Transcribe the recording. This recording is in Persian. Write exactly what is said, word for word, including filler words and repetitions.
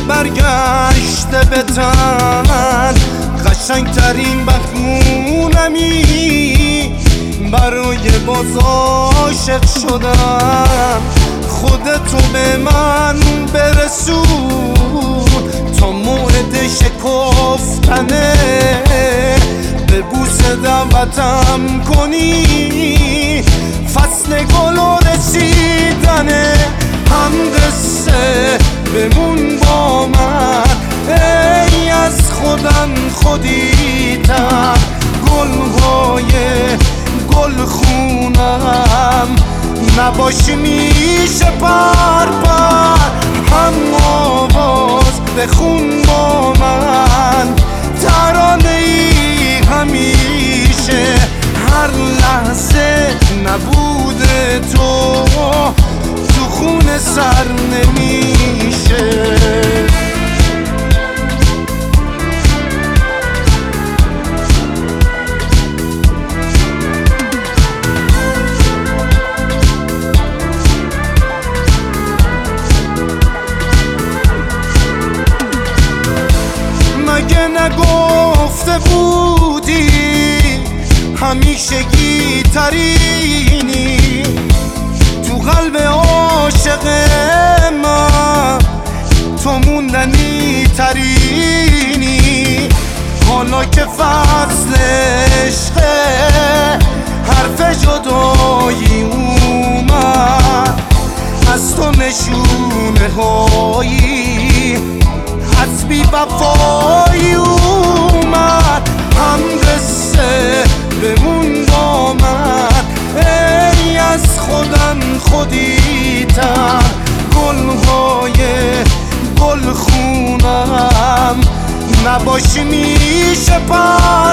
برگشته به تن قشنگترین بخونمی برای باز عاشق شدم. خودتو به من برسون تا موعد شکفتنه، به بوسه دعوتم کنی فصل گل و رسیدنه. هم قصه بمون با من ای از خودم خودیتم، گلهای گل خونم نباشی میشه پر پر. هم آواز بخون با من ترانه ای همیشه، هر لحظه نبود تو تو خون سر نمیشه. مگه نگفته بودی همیشگی ترینی تو قلب عاشق من، تو موندنی ترینی. حالا که فصل عشقه حرف جدایی اومد، از تو نشونه هایی از بی وفایی اومد. هم قصه بمون با من ای از خودم خودیتم، گلهای گل خونم نباشی میشه پر